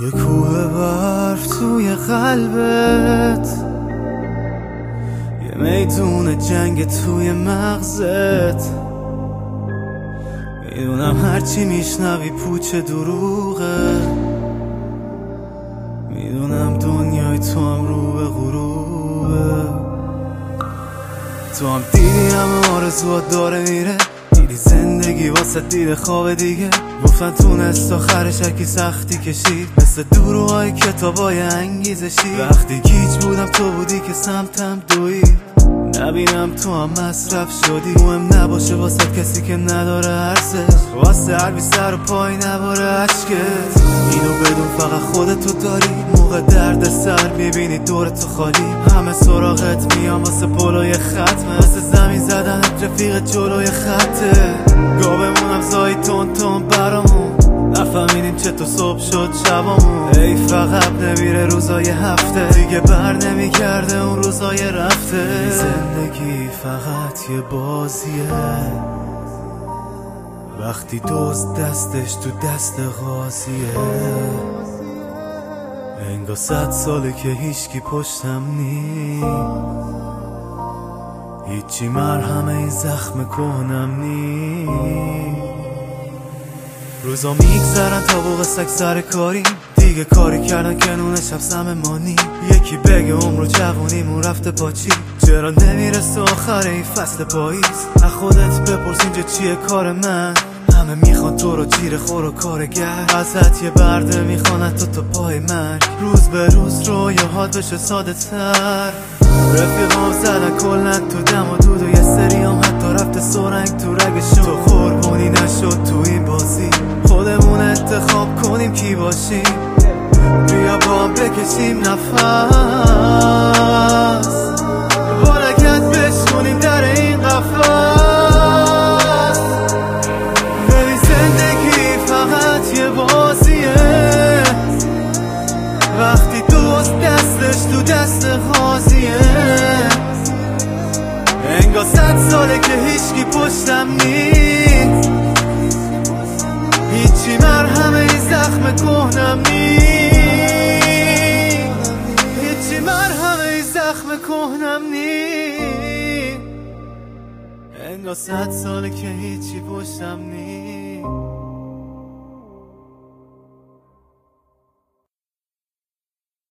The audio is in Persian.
یه کوه برف توی قلبت، یه میدون جنگ توی مغزت. میدونم هرچی میشنوی پوچ دروغه، میدونم دنیای تو هم رو به غروبه. تو هم دیدی همه آرزوات داره میره، دیدی زندگی واسه دید خواب دیگه. گفتن تونست آخرش هرکی سختی کشید، مثل دروهای کتابای انگیزشی. وقتی گیج بودم تو بودی که سمتم دوید، نبینم تو هم مصرف شدی. مهم نباشه واسه کسی که نداره ارزش، واسه هر بی سر و پای نباره عشقت. اینو بدون فقط خودتو داری، موقع درد سر میبینی دور تو خالی. همه سراغت میان واسه پلوی ختمه، واسه زمین زدن رفیق جلوی خطه. گاومونم زایی تون تون برامون، نفهمیدیم چطور صبح شد شبامون. ای فقط نمیره روزای هفته، دیگه بر نمیگرده اون روزای رفته. زندگی فقط یه بازیه، وقتی دزد دستش تو دست قاضیه. انگار 100 ساله که هیچکی پشتم نی، هیچی مرهم این زخم کهنم نی. روزا میگذرن تا بوق سگ سر کاری، دیگه کاری کردن که نون شب زمانی. یکی بگه عمر جوونیمون رفته پاچی، چرا نمیرسه آخر این فصل پاییز. از خودت بپرس اینجا چیه کار من، همه میخوان تو رو جیر خور و کارگر. ازت یه برده میخوان تو پای مرگ، روز به روز رویاهات بشه ساده تر. رفیقام زدن کلن تو دم و دود و یه سری هم حتی رفته سرنگ تو رگشون. تو قربونی نشد تو این بازی، خودمون انتخاب کنیم کی باشیم. بیا با هم بکشیم نفس، بارکت بشکنیم در این قفس. ببین زندگی فقط یه بازیه، وقتی دوست دستش تو دست قاضیه. انگار 100 ساله که هیچکی پشتم نیست، هیچی مرهم این زخم کهنم نیست، هیچی مرهم این زخم کهنم نیست. انگار 100 ساله که هیچی پشتم نیست.